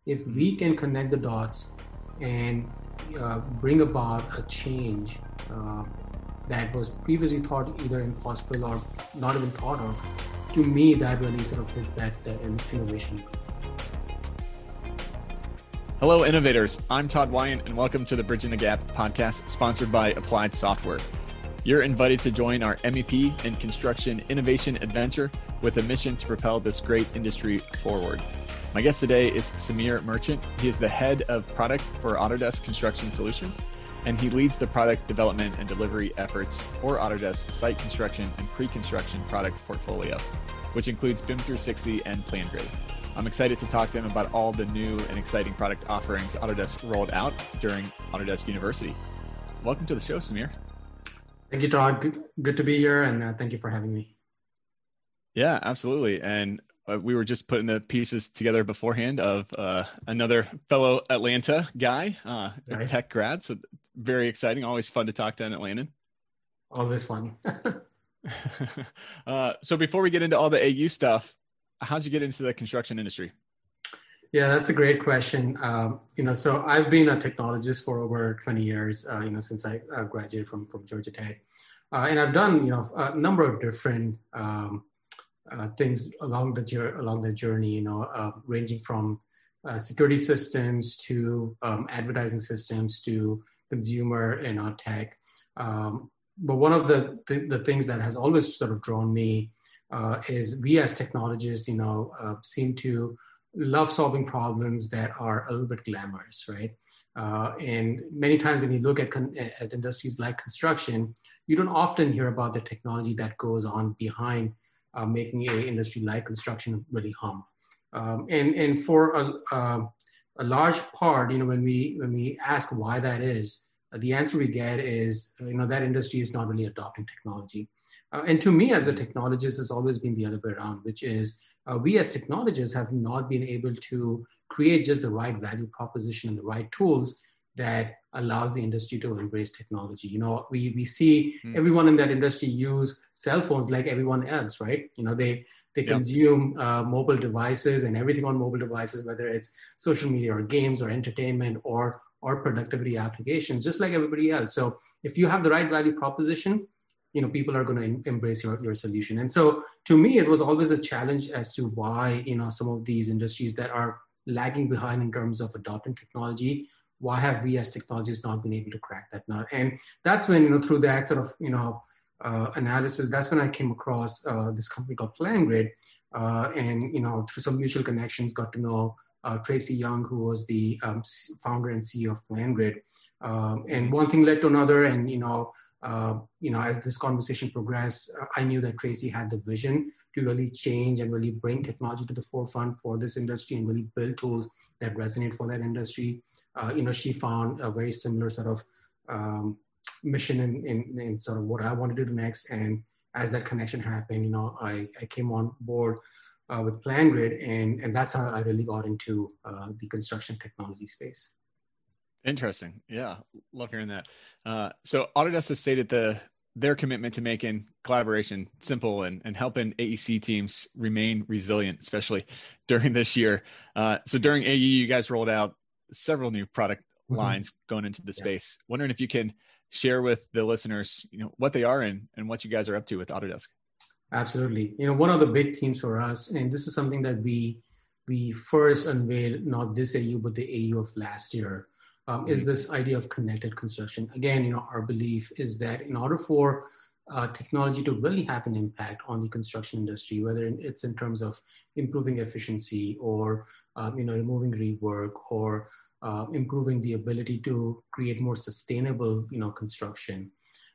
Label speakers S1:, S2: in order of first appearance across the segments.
S1: if we can connect the dots and bring about a change that was previously thought either impossible or not even thought of, to me, that really sort of hits that innovation.
S2: Hello, innovators. I'm Todd Wyant, and welcome to the Bridging the Gap podcast, sponsored by Applied Software. You're invited to join our MEP and construction innovation adventure with a mission to propel this great industry forward. My guest today is Samir Merchant. He is the head of product for Autodesk Construction Solutions, and he leads the product development and delivery efforts for Autodesk site construction and pre-construction product portfolio, which includes BIM 360 and PlanGrid. I'm excited to talk to him about all the new and exciting product offerings Autodesk rolled out during Autodesk University. Welcome to the show, Samir.
S1: Thank you, Todd. Good to be here, and thank you for having me.
S2: Yeah, absolutely. And we were just putting the pieces together beforehand of another fellow Atlanta guy, a tech grad. So very exciting. Always fun to talk to an Atlantan.
S1: Always fun.
S2: So before we get into all the AU stuff, how'd you get into the construction industry?
S1: Yeah, that's a great question. So I've been a technologist for over 20 years, since I graduated from Georgia Tech. And I've done, a number of different things along the journey, ranging from security systems to advertising systems to consumer tech. But one of the things that has always sort of drawn me is we as technologists, seem to love solving problems that are a little bit glamorous, right? And many times when you look at industries like construction, you don't often hear about the technology that goes on behind making an industry like construction really hum. And for a large part, when we ask why that is, the answer we get is, that industry is not really adopting technology. And to me, as a technologist, it's always been the other way around, which is we as technologists have not been able to create just the right value proposition and the right tools that allows the industry to embrace technology. We see everyone in that industry use cell phones like everyone else, right? They consume mobile devices and everything on mobile devices, whether it's social media or games or entertainment or productivity applications, just like everybody else. So if you have the right value proposition, people are going to embrace your solution. And so to me, it was always a challenge as to why, some of these industries that are lagging behind in terms of adopting technology, why have we as technologists not been able to crack that nut? And that's when, through that sort of, analysis, that's when I came across this company called PlanGrid. And, through some mutual connections, got to know Tracy Young, who was the founder and CEO of PlanGrid. And one thing led to another. And, as this conversation progressed, I knew that Tracy had the vision to really change and really bring technology to the forefront for this industry and really build tools that resonate for that industry. She found a very similar sort of mission in sort of what I wanted to do next. And as that connection happened, I came on board with PlanGrid, and that's how I really got into the construction technology space.
S2: Interesting. Yeah. Love hearing that. So Autodesk has stated their commitment to making collaboration simple and helping AEC teams remain resilient, especially during this year. So during AU, you guys rolled out several new product lines going into the space. Wondering if you can share with the listeners, what they are and what you guys are up to with Autodesk.
S1: Absolutely. One of the big themes for us, and this is something that we first unveiled, not this AU, but the AU of last year, is this idea of connected construction. Again, our belief is that in order for technology to really have an impact on the construction industry, whether it's in terms of improving efficiency or removing rework or improving the ability to create more sustainable construction,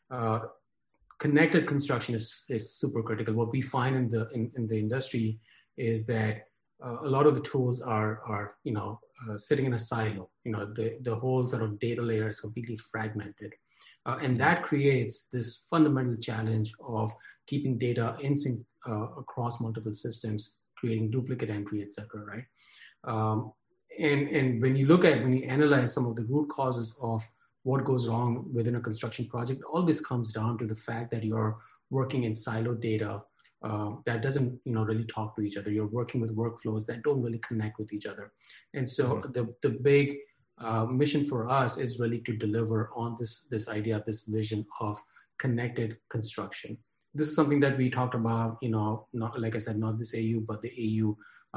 S1: connected construction is super critical. What we find in the industry is that a lot of the tools are sitting in a silo. The whole sort of data layer is completely fragmented. And that creates this fundamental challenge of keeping data in sync across multiple systems, creating duplicate entry, et cetera, right? And when you analyze some of the root causes of what goes wrong within a construction project, it always comes down to the fact that you're working in siloed data that doesn't, really talk to each other. You're working with workflows that don't really connect with each other. And so the big mission for us is really to deliver on this idea, this vision of connected construction. This is something that we talked about, not, like I said, not this AU, but the AU,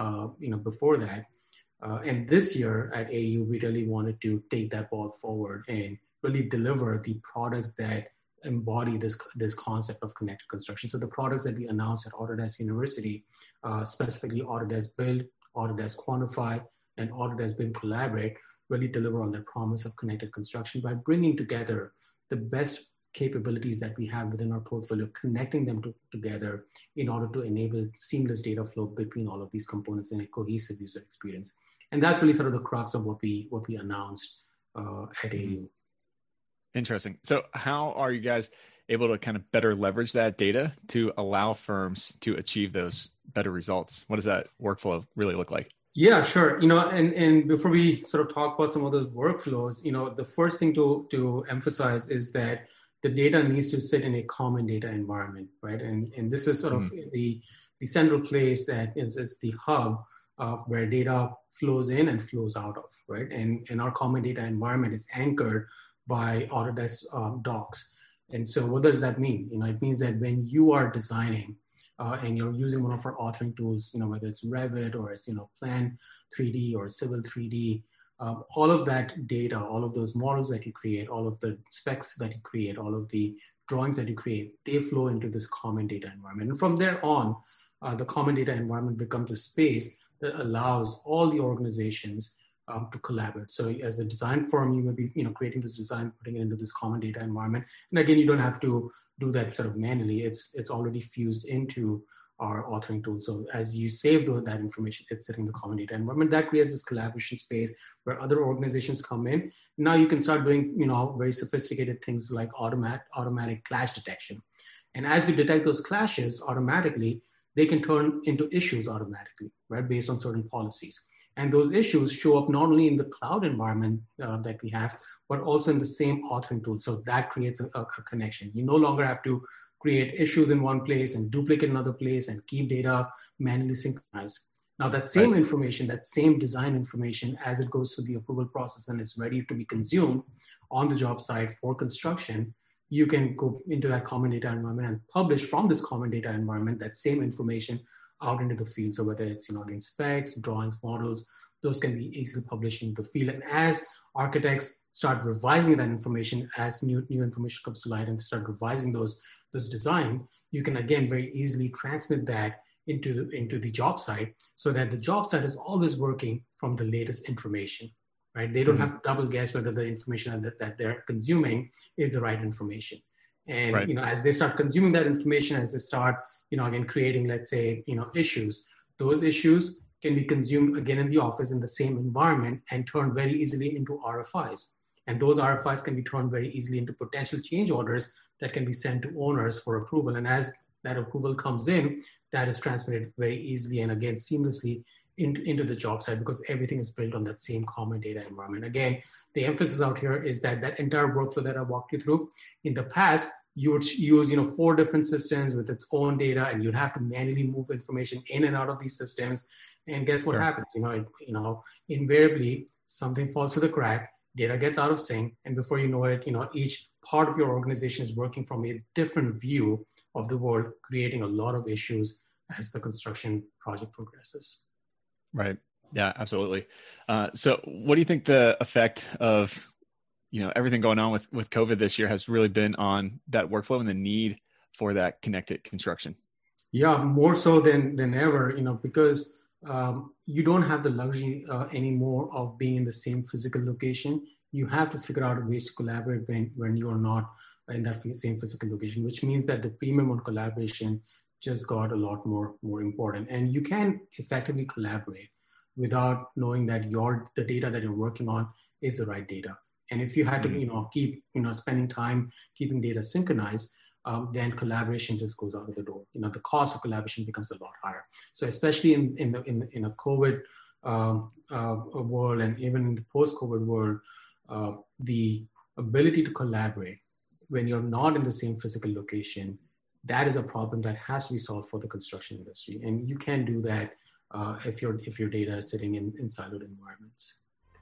S1: before that. And this year at AU, we really wanted to take that ball forward and really deliver the products that embody this concept of connected construction. So the products that we announced at Autodesk University, specifically Autodesk Build, Autodesk Quantify, and Autodesk BIM Collaborate, really deliver on their promise of connected construction by bringing together the best capabilities that we have within our portfolio, connecting them together in order to enable seamless data flow between all of these components in a cohesive user experience. And that's really sort of the crux of what we announced at AU.
S2: Interesting. So how are you guys able to kind of better leverage that data to allow firms to achieve those better results? What does that workflow really look like?
S1: Yeah, sure. And before we sort of talk about some of those workflows, the first thing to emphasize is that the data needs to sit in a common data environment, right? And this is sort of the central place that is the hub where data flows in and flows out of, right? And our common data environment is anchored by Autodesk docs. And so what does that mean? It means that when you are designing and you're using one of our authoring tools, whether it's Revit or it's, Plan 3D or Civil 3D, all of that data, all of those models that you create, all of the specs that you create, all of the drawings that you create, they flow into this common data environment. And from there on, the common data environment becomes a space that allows all the organizations to collaborate. So as a design firm, you may be creating this design, putting it into this common data environment. And again, you don't have to do that sort of manually. It's already fused into our authoring tool. So as you save that information, it's sitting in the common data environment. That creates this collaboration space where other organizations come in. Now you can start doing very sophisticated things like automatic clash detection. And as you detect those clashes automatically, they can turn into issues automatically, right, based on certain policies. And those issues show up not only in the cloud environment that we have, but also in the same authoring tool. So that creates a connection. You no longer have to create issues in one place and duplicate another place and keep data manually synchronized. Now that same information, that same design information, as it goes through the approval process and is ready to be consumed on the job site for construction, you can go into that common data environment and publish from this common data environment that same information out into the field. So whether it's, again, specs, drawings, models, those can be easily published into the field. And as architects start revising that information, as new information comes to light and start revising those design, you can again very easily transmit that into the job site so that the job site is always working from the latest information, right? They don't have to double guess whether the information that they're consuming is the right information. And, as they start consuming that information, as they start, again, creating, let's say, issues, those issues can be consumed again in the office in the same environment and turned very easily into RFIs. And those RFIs can be turned very easily into potential change orders that can be sent to owners for approval. And as that approval comes in, that is transmitted very easily and again, seamlessly into the job site because everything is built on that same common data environment. Again, the emphasis out here is that entire workflow that I walked you through, in the past, you would use 4 different systems with its own data, and you'd have to manually move information in and out of these systems. And guess what happens? Invariably something falls through the crack, data gets out of sync, and before you know it, each part of your organization is working from a different view of the world, creating a lot of issues as the construction project progresses.
S2: Right. Yeah, absolutely. So what do you think the effect of, everything going on with COVID this year has really been on that workflow and the need for that connected construction?
S1: Yeah, more so than ever, because you don't have the luxury anymore of being in the same physical location. You have to figure out ways to collaborate when you are not in that same physical location, which means that the premium on collaboration just got a lot more important. And you can effectively collaborate without knowing that the data that you're working on is the right data. And if you had to, keep, spending time keeping data synchronized, then collaboration just goes out of the door. The cost of collaboration becomes a lot higher. So especially in a COVID world and even in the post-COVID world, the ability to collaborate when you're not in the same physical location that is a problem that has to be solved for the construction industry. And you can do that if your data is sitting in siloed environments.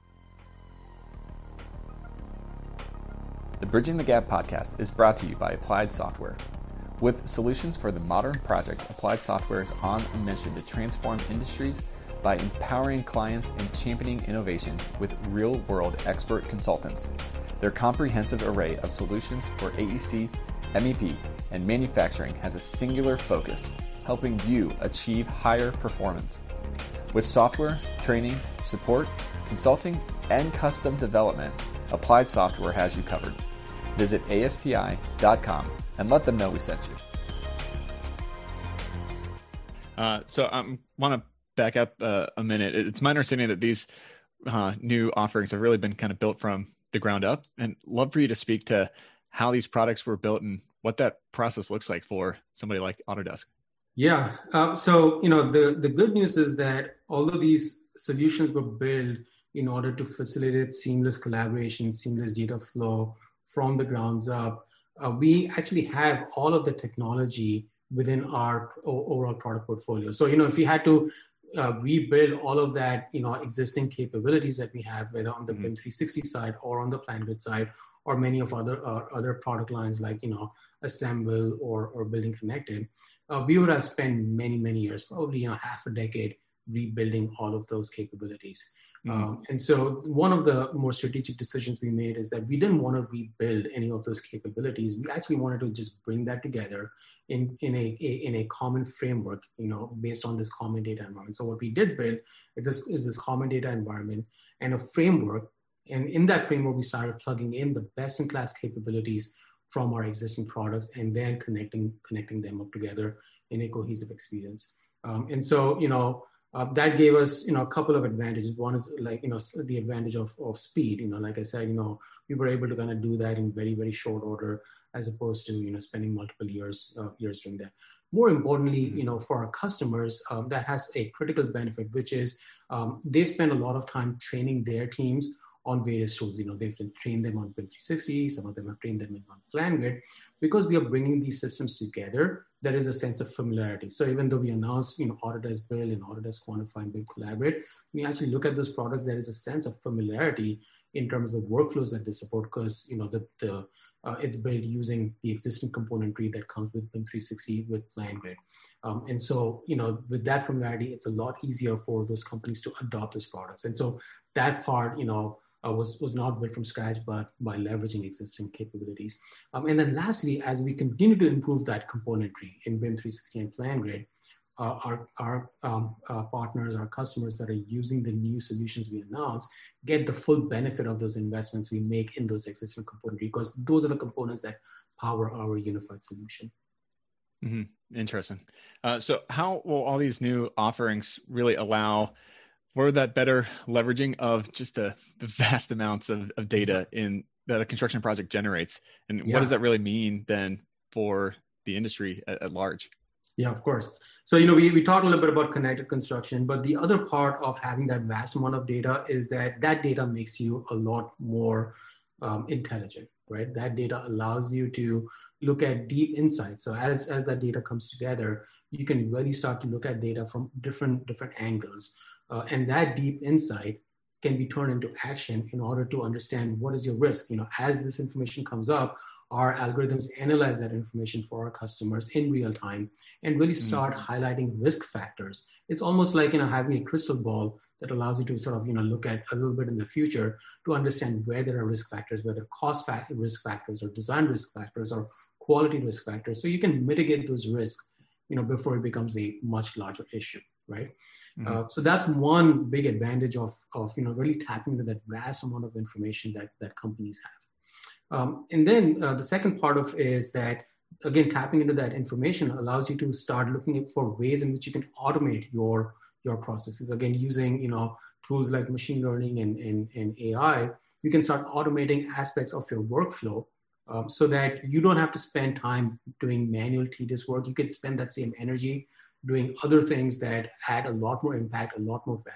S2: The Bridging the Gap podcast is brought to you by Applied Software. With solutions for the modern project, Applied Software is on a mission to transform industries by empowering clients and championing innovation with real-world expert consultants. Their comprehensive array of solutions for AEC, MEP, and manufacturing has a singular focus, helping you achieve higher performance. With software, training, support, consulting, and custom development, Applied Software has you covered. Visit ASTI.com and let them know we sent you. So I want to back up a minute. It's my understanding that these new offerings have really been kind of built from the ground up, and love for you to speak to how these products were built and what that process looks like for somebody like Autodesk.
S1: Yeah. So, the good news is that although these solutions were built in order to facilitate seamless collaboration, seamless data flow from the grounds up, we actually have all of the technology within our overall product portfolio. So, if we had to rebuild all of that, existing capabilities that we have, whether on the BIM 360 side or on the PlanGrid side, or many of other product lines like, Assemble or Building Connected, we would have spent many, many years, probably, half a decade rebuilding all of those capabilities. And so one of the more strategic decisions we made is that we didn't want to rebuild any of those capabilities. We actually wanted to just bring that together in a common framework, based on this common data environment. So what we did build is this common data environment and a framework. And in that framework, we started plugging in the best-in-class capabilities from our existing products and then connecting them up together in a cohesive experience. And so, that gave us, a couple of advantages. One is the advantage of speed. Like I said, we were able to kind of do that in very, very short order, as opposed to, spending multiple years doing that. More importantly, for our customers, that has a critical benefit, which is they've spent a lot of time training their teams on various tools. They've trained them on BIM 360, some of them have trained them on PlanGrid. Because we are bringing these systems together, there is a sense of familiarity. So even though we announced, Autodesk Build and Autodesk Quantify and BIM Collaborate, when you actually look at those products, there is a sense of familiarity in terms of the workflows that they support, because, it's built using the existing componentry that comes with BIM 360 with PlanGrid. And so, with that familiarity, it's a lot easier for those companies to adopt those products. And so that part, was not built from scratch, but by leveraging existing capabilities. And then lastly, as we continue to improve that componentry in BIM 360 and PlanGrid, our partners, our customers that are using the new solutions we announced get the full benefit of those investments we make in those existing componentry, because those are the components that power our unified solution.
S2: Mm-hmm. Interesting. So how will all these new offerings really allow for that better leveraging of just the vast amounts of data that a construction project generates? And what does that really mean then for the industry at large?
S1: Yeah, of course. So, we talked a little bit about connected construction, but the other part of having that vast amount of data is that data makes you a lot more intelligent, right? That data allows you to look at deep insights. So as that data comes together, you can really start to look at data from different angles. And that deep insight can be turned into action in order to understand what is your risk. As this information comes up, our algorithms analyze that information for our customers in real time and really start highlighting risk factors. It's almost like, having a crystal ball that allows you to sort of, look at a little bit in the future to understand where there are risk factors, whether cost risk factors or design risk factors or quality risk factors. So you can mitigate those risks, before it becomes a much larger issue, right? So that's one big advantage of really tapping into that vast amount of information that companies have. And then the second part of it is that, again, tapping into that information allows you to start looking for ways in which you can automate your processes. Again, using tools like machine learning and AI, you can start automating aspects of your workflow so that you don't have to spend time doing manual tedious work. You can spend that same energy doing other things that add a lot more impact, a lot more value.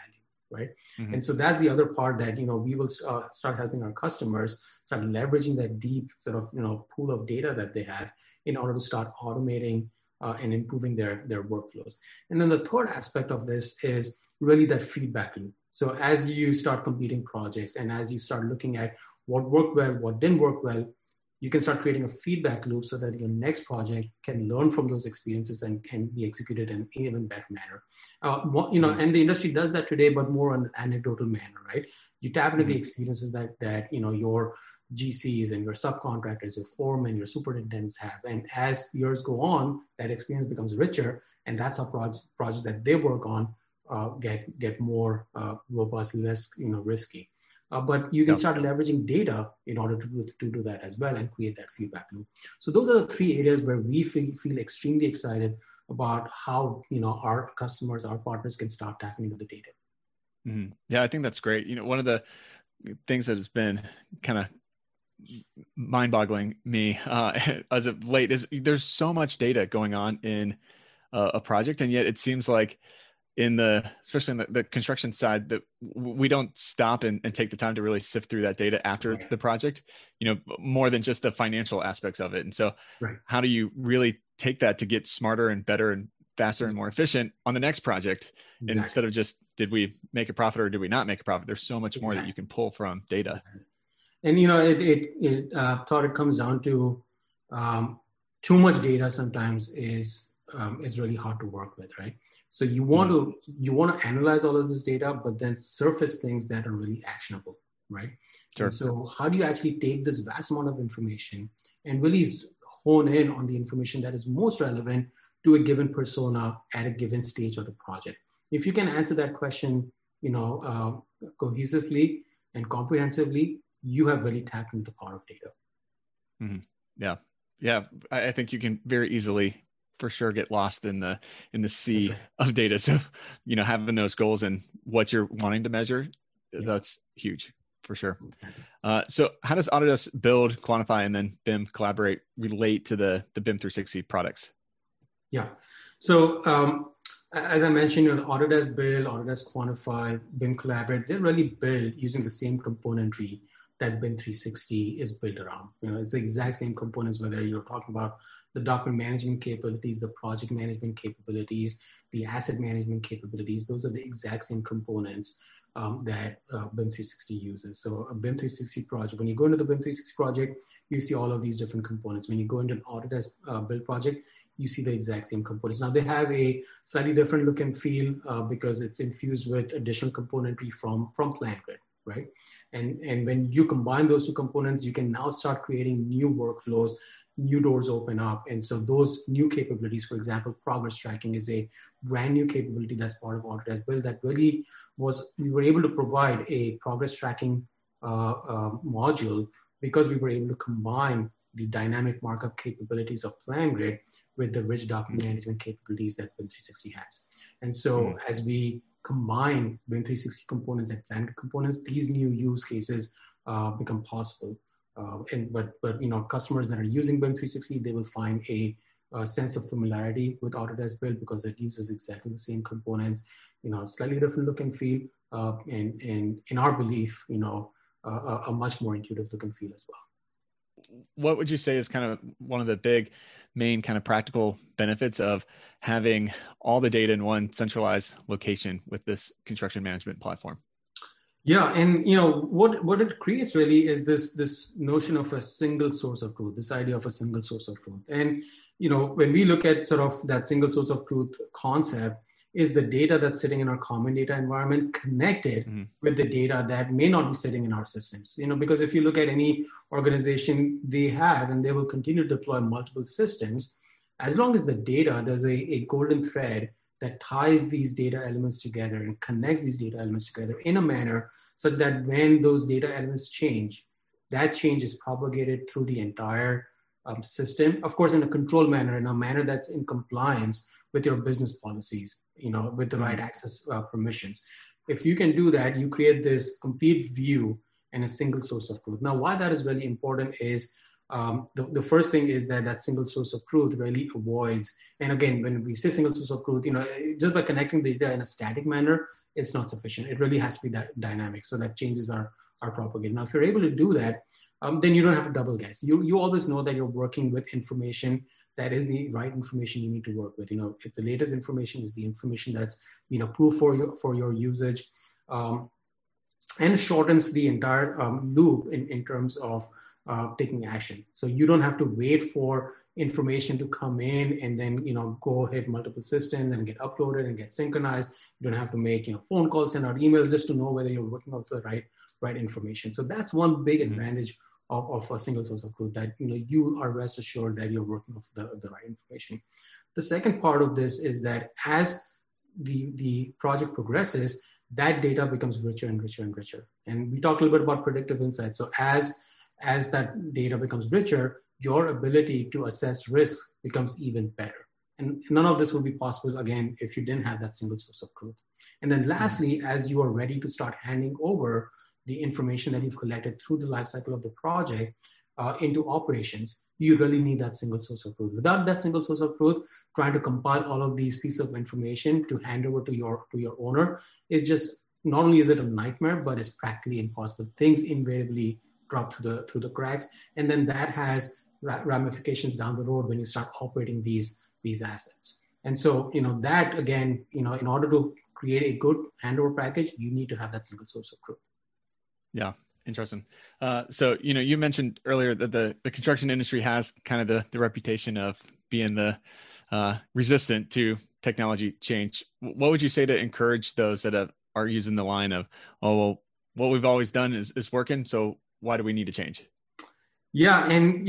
S1: right?
S2: Mm-hmm.
S1: And so that's the other part that, we will start helping our customers start leveraging that deep sort of, pool of data that they have in order to start automating and improving their workflows. And then the third aspect of this is really that feedback loop. So as you start completing projects and as you start looking at what worked well, what didn't work well, you can start creating a feedback loop so that your next project can learn from those experiences and can be executed in an even better manner. And the industry does that today, but more on an anecdotal manner, right? You tap into the experiences that your GCs and your subcontractors, your foremen, your superintendents have. And as years go on, that experience becomes richer, and that's how projects that they work on get more robust, less risky. But you can start leveraging data in order to do that as well and create that feedback loop. So those are the three areas where we feel extremely excited about how our customers, our partners can start tapping into the data.
S2: Mm-hmm. Yeah, I think that's great. One of the things that has been kind of mind-boggling me as of late is there's so much data going on in a project, and yet it seems like especially in the construction side, that we don't stop and take the time to really sift through that data after the project, more than just the financial aspects of it. And so how do you really take that to get smarter and better and faster and more efficient on the next project? And instead of just, did we make a profit or did we not make a profit? There's so much more that you can pull from data.
S1: And, thought it comes down to too much data sometimes is really hard to work with, right? So you want to analyze all of this data, but then surface things that are really actionable, right?
S2: Sure.
S1: And so how do you actually take this vast amount of information and really hone in on the information that is most relevant to a given persona at a given stage of the project? If you can answer that question, cohesively and comprehensively, you have really tapped into the power of data.
S2: Mm-hmm. Yeah. I think you can very easily, for sure, get lost in the sea of data. So, having those goals and what you're wanting to measure, that's huge for sure. So how does Autodesk Build, Quantify, and then BIM Collaborate relate to the BIM 360 products?
S1: Yeah. So as I mentioned, Autodesk Build, Autodesk Quantify, BIM Collaborate, they're really built using the same componentry that BIM 360 is built around. It's the exact same components, whether you're talking about the document management capabilities, the project management capabilities, the asset management capabilities. Those are the exact same components that BIM 360 uses. So a BIM 360 project, when you go into the BIM 360 project, you see all of these different components. When you go into an Autodesk Build project, you see the exact same components. Now they have a slightly different look and feel because it's infused with additional componentry from PlanGrid, right? And when you combine those two components, you can now start creating new workflows, new doors open up. And so those new capabilities, for example, progress tracking is a brand new capability that's part of Autodesk Build that really we were able to provide a progress tracking module because we were able to combine the dynamic markup capabilities of PlanGrid with the rich document management capabilities that BIM 360 has. And so as we combine BIM 360 components and PlanGrid components, these new use cases become possible. But customers that are using BIM 360, they will find a sense of familiarity with Autodesk Build because it uses exactly the same components, slightly different look and feel, and in our belief, a much more intuitive look and feel as well.
S2: What would you say is kind of one of the main kind of practical benefits of having all the data in one centralized location with this construction management platform?
S1: Yeah, and what it creates really is this notion of a single source of truth, this idea of a single source of truth. And when we look at sort of that single source of truth concept, is the data that's sitting in our common data environment connected with the data that may not be sitting in our systems? Because if you look at any organization, they have and they will continue to deploy multiple systems. As long as the data, there's a golden thread that ties these data elements together and connects these data elements together in a manner such that when those data elements change, that change is propagated through the entire system, of course, in a controlled manner, in a manner that's in compliance with your business policies, with the right access permissions. If you can do that, you create this complete view and a single source of truth. Now, why that is really important is the first thing is that single source of truth really avoids, and again, when we say single source of truth, just by connecting the data in a static manner, it's not sufficient. It really has to be that dynamic so that changes are propagated. Now, if you're able to do that, then you don't have to double guess. You always know that you're working with information that is the right information you need to work with. It's the latest information, is the information that's been approved for your usage, and shortens the entire loop in terms of taking action. So you don't have to wait for information to come in and then go hit multiple systems and get uploaded and get synchronized. You don't have to make phone calls and out emails just to know whether you're working off the right information. So that's one big advantage of a single source of truth, that you are rest assured that you're working off the right information. The second part of this is that as the project progresses, that data becomes richer and richer and richer. And we talked a little bit about predictive insights. So as that data becomes richer, your ability to assess risk becomes even better. And none of this would be possible, again, if you didn't have that single source of truth. And then lastly, as you are ready to start handing over the information that you've collected through the life cycle of the project into operations, you really need that single source of truth. Without that single source of truth, trying to compile all of these pieces of information to hand over to your owner is just, not only is it a nightmare, but it's practically impossible. Things invariably drop through the cracks, and then that has ramifications down the road when you start operating these assets. And so that again, in order to create a good handover package, you need to have that single source of truth.
S2: Yeah. Interesting. So, you mentioned earlier that the construction industry has kind of the reputation of being the resistant to technology change. What would you say to encourage those that are using the line of, oh, well, what we've always done is working, so why do we need to change?
S1: Yeah. And,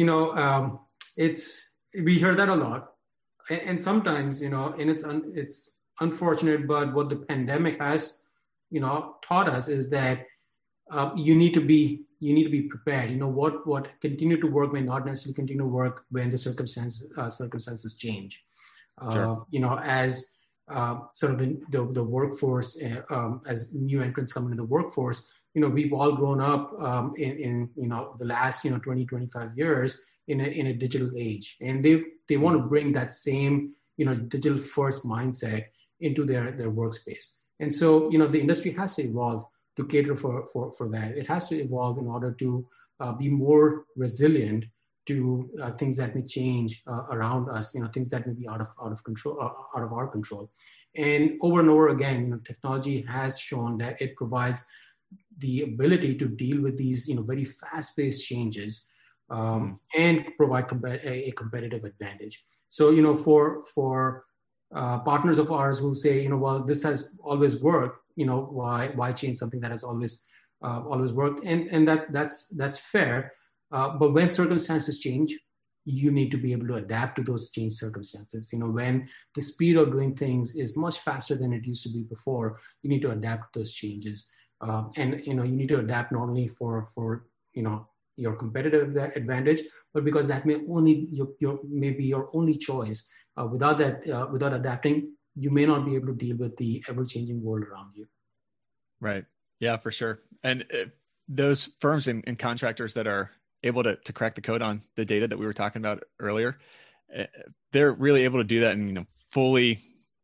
S1: we hear that a lot. And sometimes, and it's unfortunate, but what the pandemic has, taught us is that you need to be prepared. What continue to work may not necessarily continue to work when the circumstances change.
S2: Sure.
S1: As sort of the workforce, as new entrants come into the workforce, we've all grown up in the last 20, 25 years in a digital age, and they want to bring that same digital first mindset into their workspace. And so the industry has to evolve to cater for that. It has to evolve in order to be more resilient to things that may change around us, things that may be out of control, out of our control. And over again, technology has shown that it provides the ability to deal with these, very fast-paced changes and provide a competitive advantage. So, for partners of ours who say, well, this has always worked, why change something that has always worked? And that's fair. But when circumstances change, you need to be able to adapt to those changed circumstances. When the speed of doing things is much faster than it used to be before, you need to adapt to those changes. And you need to adapt not only for your competitive advantage, but because that may be your only choice. Without adapting, you may not be able to deal with the ever-changing world around you.
S2: Right. Yeah, for sure. And those firms and contractors that are able to crack the code on the data that we were talking about earlier, they're really able to do that and fully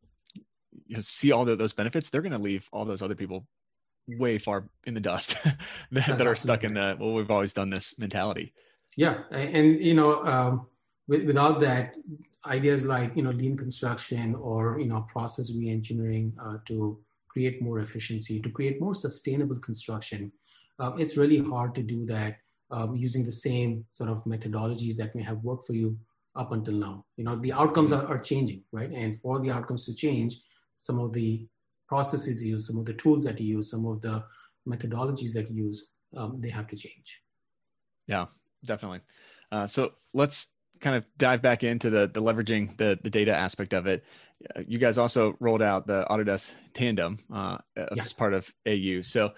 S2: see all those benefits. They're going to leave all those other people way far in the dust that are stuck in the, well, we've always done this mentality.
S1: Yeah. And, without that, ideas like, lean construction or, process reengineering to create more efficiency, to create more sustainable construction, it's really hard to do that using the same sort of methodologies that may have worked for you up until now. The outcomes are changing, right? And for the outcomes to change, some of the processes you use, some of the tools that you use, some of the methodologies that you use, they have to change.
S2: Yeah, definitely. So let's kind of dive back into the leveraging the data aspect of it. You guys also rolled out the Autodesk Tandem as part of AU. So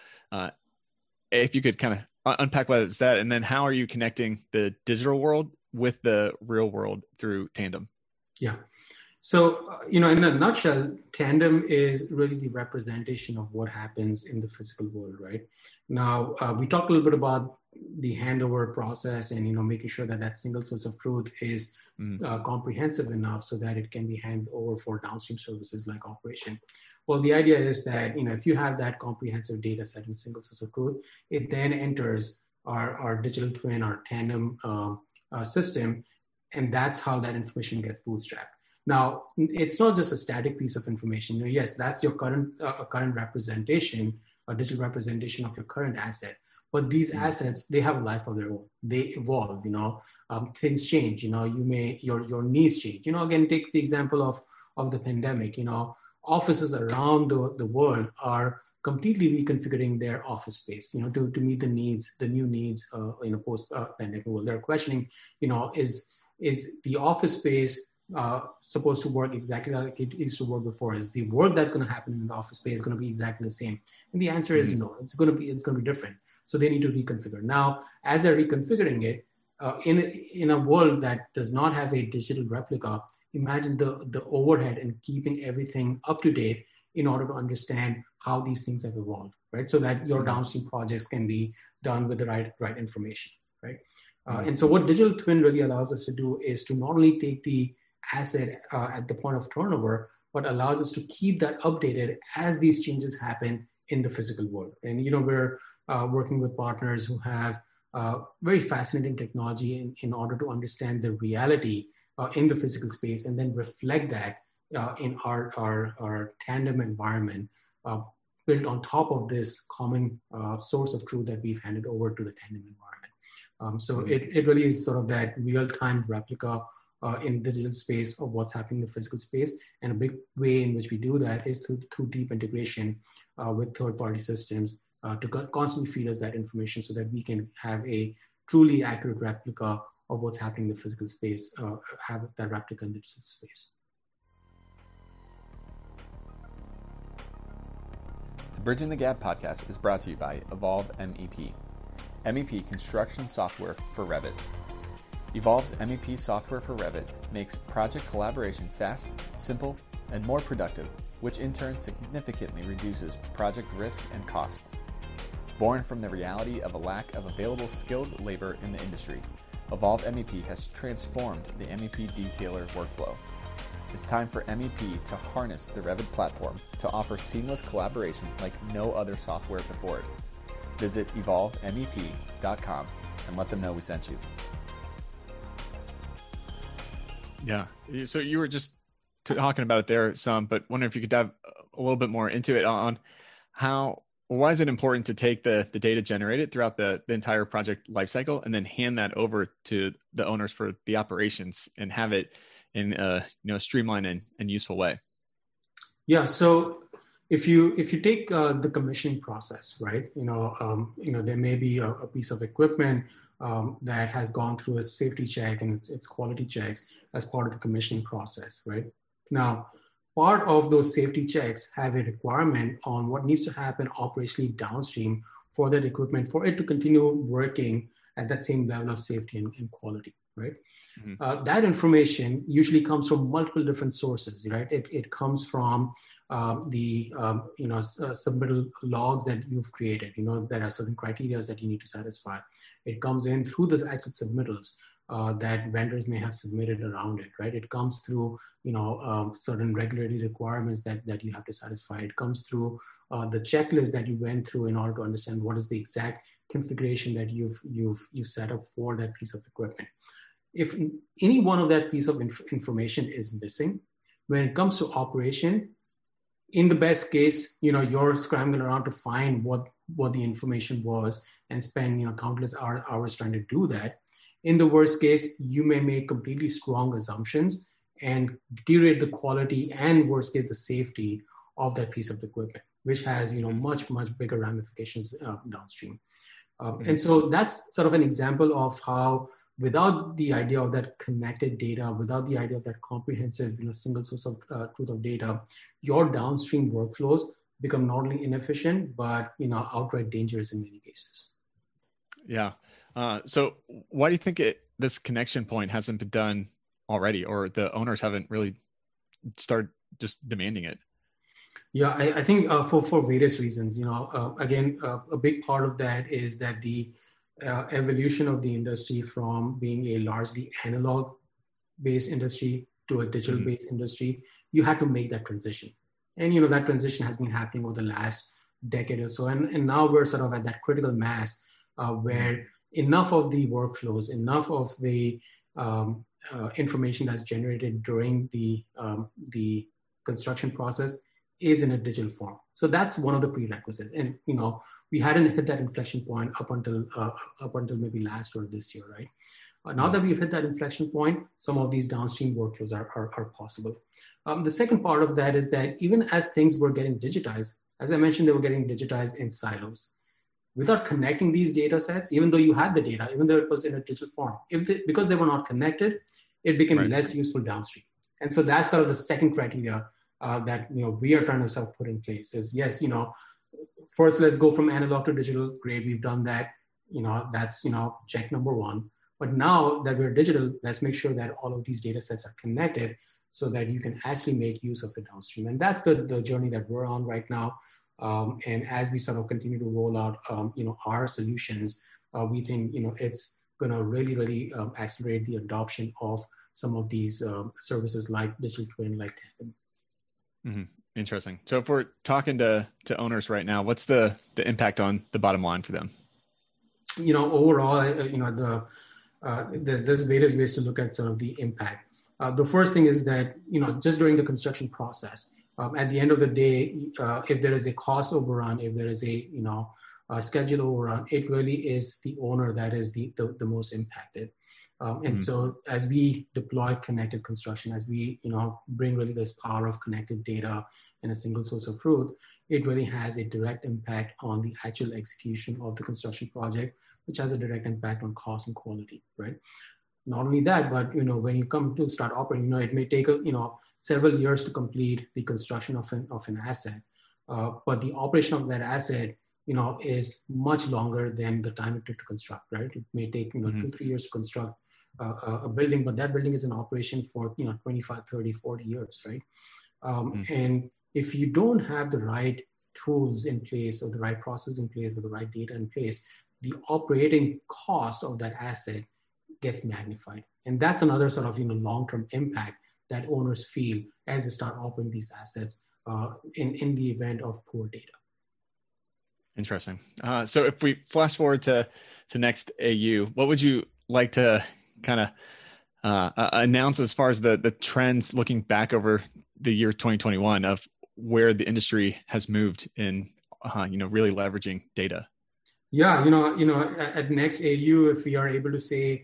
S2: if you could kind of unpack what is that, and then how are you connecting the digital world with the real world through Tandem?
S1: Yeah. So, in a nutshell, Tandem is really the representation of what happens in the physical world, right? Now, we talked a little bit about the handover process and, making sure that that single source of truth is comprehensive enough so that it can be handed over for downstream services like operation. Well, the idea is that, if you have that comprehensive data set in single source of truth, it then enters our digital twin, our tandem system, and that's how that information gets bootstrapped. Now, it's not just a static piece of information. Yes, that's your current representation, a digital representation of your current asset. But these assets, they have a life of their own. They evolve. Things change. Your needs change. Again, take the example of the pandemic. Offices around the world are completely reconfiguring their office space, to meet the new needs in a post-pandemic world. They're questioning, is the office space supposed to work exactly like it used to work before? Is the work that's going to happen in the office space going to be exactly the same? And the answer is no. It's going to be different. So they need to reconfigure. Now, as they're reconfiguring it, in a world that does not have a digital replica, imagine the overhead and keeping everything up to date in order to understand how these things have evolved, right? So that your downstream projects can be done with the right information, right? And so what digital twin really allows us to do is to not only take the asset at the point of turnover, but allows us to keep that updated as these changes happen in the physical world. And, we're working with partners who have very fascinating technology in order to understand the reality in the physical space and then reflect that in our tandem environment built on top of this common source of truth that we've handed over to the tandem environment. So it really is sort of that real-time replica in the digital space of what's happening in the physical space. And a big way in which we do that is through deep integration with third-party systems to constantly feed us that information so that we can have a truly accurate replica of what's happening in the physical space, have that replica in the digital space.
S2: The Bridging the Gap podcast is brought to you by Evolve MEP. MEP construction software for Revit. Evolve's MEP software for Revit makes project collaboration fast, simple, and more productive, which in turn significantly reduces project risk and cost. Born from the reality of a lack of available skilled labor in the industry, Evolve MEP has transformed the MEP detailer workflow. It's time for MEP to harness the Revit platform to offer seamless collaboration like no other software before it. Visit evolvemep.com and let them know we sent you. Yeah. So you were just talking about it there some, but wondering if you could dive a little bit more into it on why is it important to take the data generated throughout the entire project lifecycle and then hand that over to the owners for the operations and have it in a streamlined and useful way?
S1: Yeah. So if you take the commissioning process, right? There may be a piece of equipment that has gone through a safety check and its quality checks as part of the commissioning process, right? Now, part of those safety checks have a requirement on what needs to happen operationally downstream for that equipment, for it to continue working at that same level of safety and quality, right? Mm-hmm. That information usually comes from multiple different sources, right? It comes from the submittal logs that you've created. There are certain criteria that you need to satisfy. It comes in through the actual submittals that vendors may have submitted around it, right? It comes through certain regulatory requirements that you have to satisfy. It comes through the checklist that you went through in order to understand what is the exact configuration that you've set up for that piece of equipment. If any one of that piece of information is missing, when it comes to operation, in the best case, you're scrambling around to find what the information was and spend countless hours trying to do that. In the worst case, you may make completely strong assumptions and deteriorate the quality and, worst case, the safety of that piece of equipment, which has much bigger ramifications downstream. And so that's sort of an example of how, without the idea of that connected data, without the idea of that comprehensive single source of truth of data, your downstream workflows become not only inefficient but outright dangerous in many cases.
S2: Yeah. So why do you think this connection point hasn't been done already, or the owners haven't really started just demanding it?
S1: Yeah, I think for various reasons. Again, a big part of that is that the evolution of the industry from being a largely analog-based industry to a digital-based industry, you had to make that transition. And, that transition has been happening over the last decade or so. And now we're sort of at that critical mass where enough of the workflows, enough of the information that's generated during the construction process is in a digital form. So that's one of the prerequisites. And, we hadn't hit that inflection point up until maybe last or this year, right? Now that we've hit that inflection point, some of these downstream workflows are possible. The second part of that is that even as things were getting digitized, as I mentioned, they were getting digitized in silos. Without connecting these data sets, even though you had the data, even though it was in a digital form, because they were not connected, it became less useful downstream. And so that's sort of the second criteria that we are trying to sort of put in place is, yes, first let's go from analog to digital. Great, we've done that. That's check number one. But now that we're digital, let's make sure that all of these data sets are connected so that you can actually make use of it downstream. And that's the journey that we're on right now. And as we sort of continue to roll out, our solutions, we think, it's going to really, really accelerate the adoption of some of these services like digital twin, like Tandem.
S2: Mm-hmm. Interesting. So if we're talking to owners right now, what's the impact on the bottom line for them?
S1: Overall, there's various ways to look at sort of the impact. The first thing is that, just during the construction process, at the end of the day, if there is a cost overrun, if there is a schedule overrun, it really is the owner that is the most impacted. And so as we deploy connected construction, as we bring really this power of connected data and a single source of truth, it really has a direct impact on the actual execution of the construction project, which has a direct impact on cost and quality, right? Not only that, but when you come to start operating, it may take several years to complete the construction of an asset, but the operation of that asset, is much longer than the time it took to construct, right? It may take 2-3 years to construct a building, but that building is in operation for 25, 30, 40 years, right? And if you don't have the right tools in place or the right process in place or the right data in place, the operating cost of that asset gets magnified. And that's another sort of long-term impact that owners feel as they start operating these assets in the event of poor data.
S2: Interesting. So if we flash forward to next AU, what would you like to kind of announce as far as the trends looking back over the year 2021 of where the industry has moved in, really leveraging data?
S1: Yeah, at next AU, if we are able to say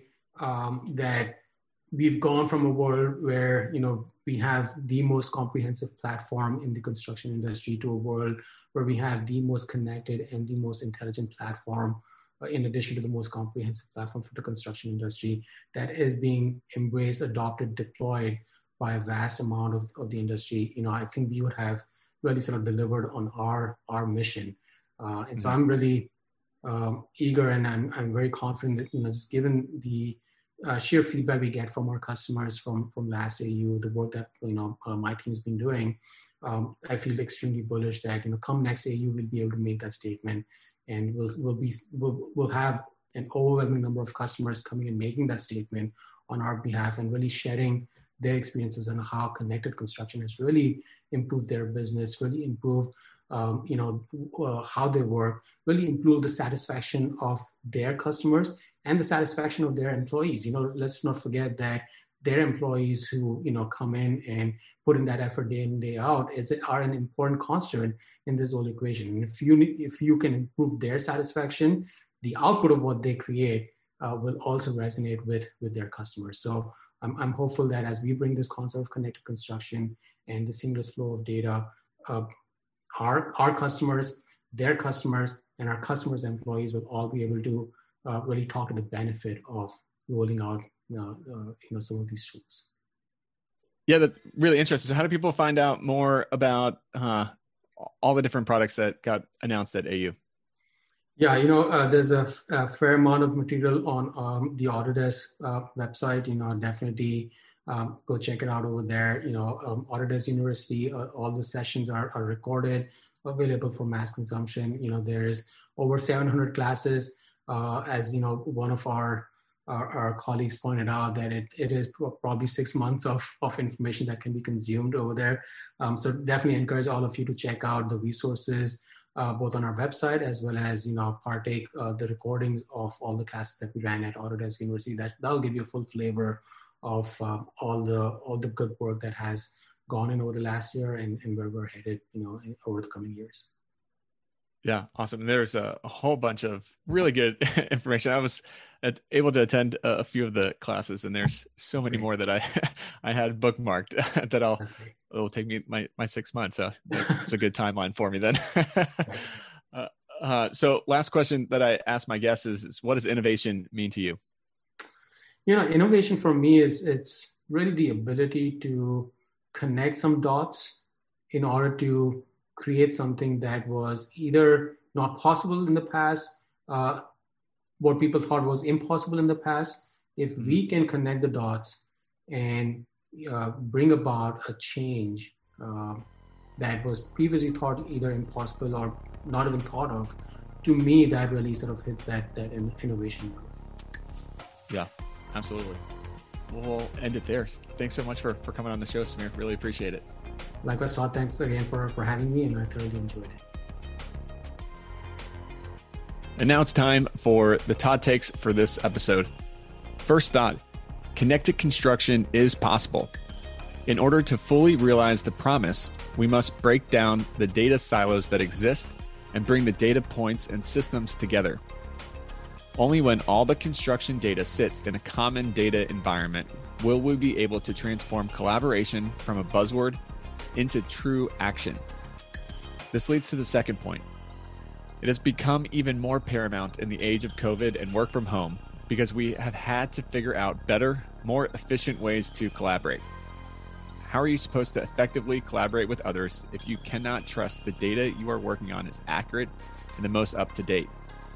S1: that we've gone from a world where, we have the most comprehensive platform in the construction industry to a world where we have the most connected and the most intelligent platform, in addition to the most comprehensive platform for the construction industry that is being embraced, adopted, deployed by a vast amount of the industry. I think we would have really sort of delivered on our mission. And so I'm really eager, and I'm very confident that, just given the sheer feedback we get from our customers from last AU, the work that, my team's been doing, I feel extremely bullish that, come next AU, we'll be able to make that statement, and we'll have an overwhelming number of customers coming and making that statement on our behalf and really sharing their experiences and how connected construction has really improved their business, really improved how they work, really improve the satisfaction of their customers and the satisfaction of their employees. Let's not forget that their employees who, come in and put in that effort day in, day out are an important constituent in this whole equation. And if you can improve their satisfaction, the output of what they create will also resonate with their customers. So I'm hopeful that as we bring this concept of connected construction and the seamless flow of data, our customers, their customers, and our customers' employees will all be able to really talk to the benefit of rolling out some of these tools.
S2: Yeah, that's really interesting. So how do people find out more about all the different products that got announced at AU?
S1: Yeah, there's a fair amount of material on the Autodesk website. Definitely go check it out over there. Autodesk University, all the sessions are recorded, available for mass consumption. There is over 700 classes. as one of our colleagues pointed out, that it is probably 6 months of information that can be consumed over there. So definitely encourage all of you to check out the resources, both on our website as well as partake the recordings of all the classes that we ran at Autodesk University. That'll give you a full flavor of all the good work that has gone in over the last year and where we're headed over the coming years.
S2: Yeah, awesome. There's a whole bunch of really good information. I was able to attend a few of the classes, and there's so many more that I had bookmarked that it'll take me my 6 months. So it's a good timeline for me then. So last question that I ask my guests is what does innovation mean to you?
S1: Innovation for me it's really the ability to connect some dots in order to create something that was either not possible in the past, what people thought was impossible in the past. If we can connect the dots and bring about a change that was previously thought either impossible or not even thought of, to me, that really sort of hits that innovation.
S2: Yeah, absolutely. We'll end it there. Thanks so much for coming on the show, Samir. Really appreciate it.
S1: Likewise, Todd, thanks again for having me, and I thoroughly enjoyed it.
S2: And now it's time for the Todd Takes for this episode. First thought, connected construction is possible. In order to fully realize the promise, we must break down the data silos that exist and bring the data points and systems together. Only when all the construction data sits in a common data environment will we be able to transform collaboration from a buzzword into true action. This leads to the second point. It has become even more paramount in the age of COVID and work from home because we have had to figure out better, more efficient ways to collaborate. How are you supposed to effectively collaborate with others if you cannot trust the data you are working on is accurate and the most up to date?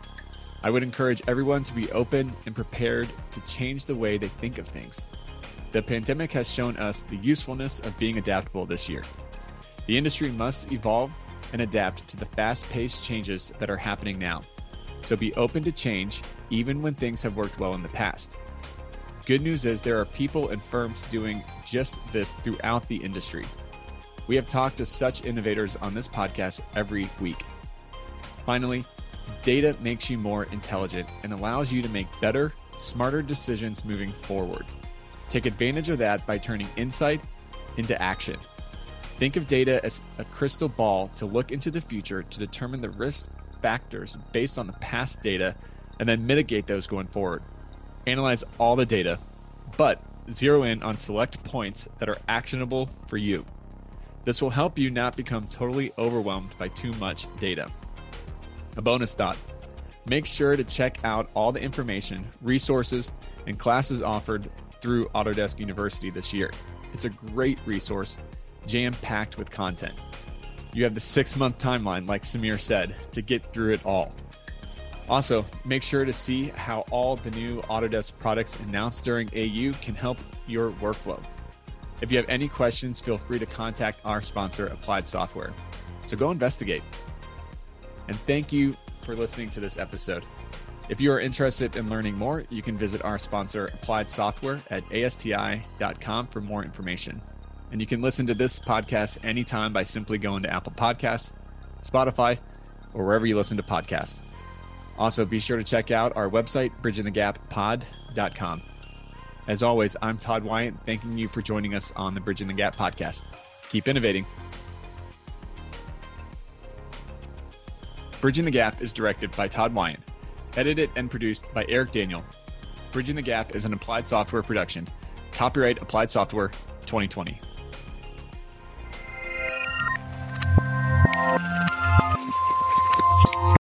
S2: I would encourage everyone to be open and prepared to change the way they think of things. The pandemic has shown us the usefulness of being adaptable this year. The industry must evolve and adapt to the fast-paced changes that are happening now. So be open to change, even when things have worked well in the past. Good news is there are people and firms doing just this throughout the industry. We have talked to such innovators on this podcast every week. Finally, data makes you more intelligent and allows you to make better, smarter decisions moving forward. Take advantage of that by turning insight into action. Think of data as a crystal ball to look into the future to determine the risk factors based on the past data and then mitigate those going forward. Analyze all the data, but zero in on select points that are actionable for you. This will help you not become totally overwhelmed by too much data. A bonus thought, make sure to check out all the information, resources, and classes offered through Autodesk University this year. It's a great resource, jam-packed with content. You have the 6-month timeline, like Samir said, to get through it all. Also, make sure to see how all the new Autodesk products announced during AU can help your workflow. If you have any questions, feel free to contact our sponsor, Applied Software. So go investigate. And thank you for listening to this episode. If you are interested in learning more, you can visit our sponsor, Applied Software, at ASTI.com for more information. And you can listen to this podcast anytime by simply going to Apple Podcasts, Spotify, or wherever you listen to podcasts. Also, be sure to check out our website, bridgingthegappod.com. As always, I'm Todd Wyant, thanking you for joining us on the Bridging the Gap podcast. Keep innovating. Bridging the Gap is directed by Todd Wyant, edited and produced by Eric Daniel. Bridging the Gap is an Applied Software production. Copyright Applied Software 2020.